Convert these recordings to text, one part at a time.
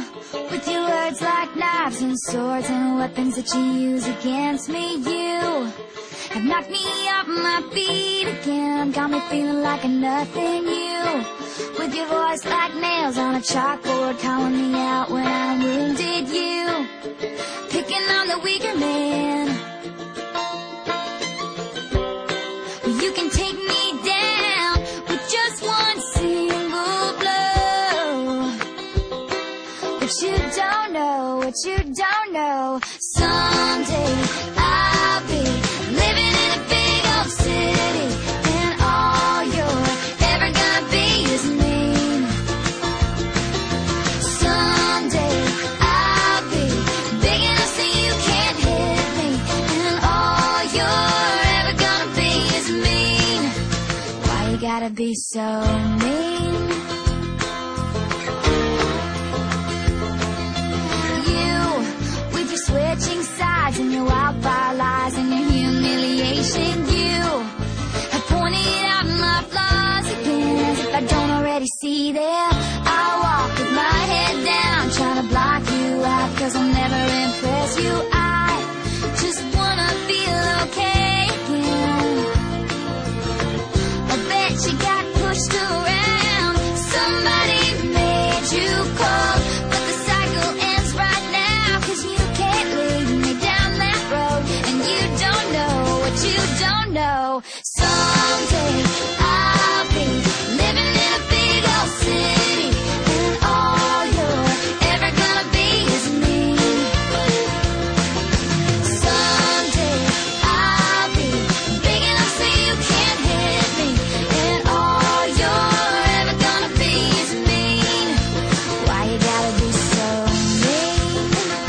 with your words like knives and swords and weapons that you use against me. You have knocked me off my feet again, got me feeling like a nothing. You, with your voice like nails on a chalkboard, calling me out when I'm wounded. You, picking on the weaker man. Well, you can take me down with just one single blow. But you don't know, what you don't know. Someday I'll be living in a big old city, and all you're ever gonna be is me. Someday I'll be big enough so you can't hit me, and all you're ever gonna be is mean. Why you gotta be so mean? Switching sides and your wildfire lies and your humiliation. You have pointed out my flaws again, as if I don't already see them. I walk with my head down, trying to block you out, 'cause I'll never impress you. I just wanna feel okay again. I bet you got pushed around, somebody made you cold, but the cycle ends right now, 'cause you can't lead me down that road, and you don't know what you don't know. Someday I'll be living in a big old city, and all you're ever gonna be is me. Someday I'll be big enough so you can't hit me, and all you're ever gonna be is mean. Why you gotta be so mean?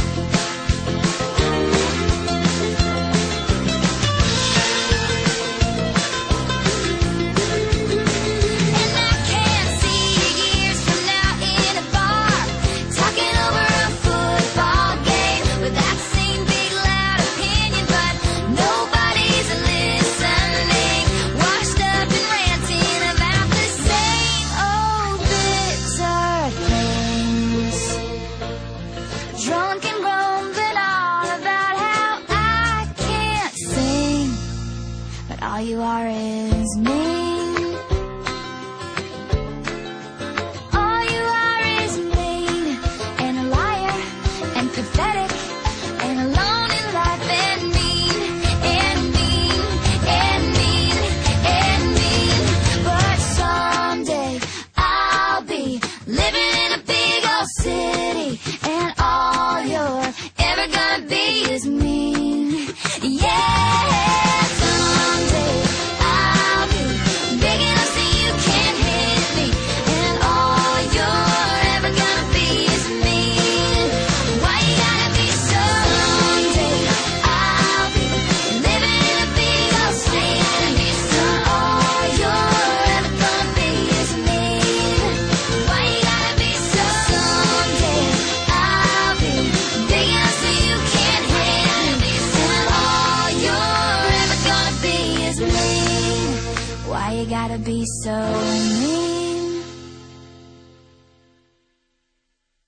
And I can't see you years from now in a bar, talking over a football game with that same big loud opinion, but nobody's listening, washed up and ranting about the same old bitter things, drunk and grumbling on about how I can't sing, but all you are is mean. All you are is mean, and a liar, and pathetic, and alone in life, and mean, and mean, and mean, and mean. But someday I'll be living in a big old city, and all you're ever gonna be is mean. Yeah, someday I'll be big enough so you can't hit me, and all you're ever gonna be is mean. Why you gotta be so mean? I'll be living in a big old city, and all you're ever gonna be is mean. Why you gotta be so someday I'll be big enough so you can't hit me, and all you're ever gonna be is mean. Why you gotta be so mean?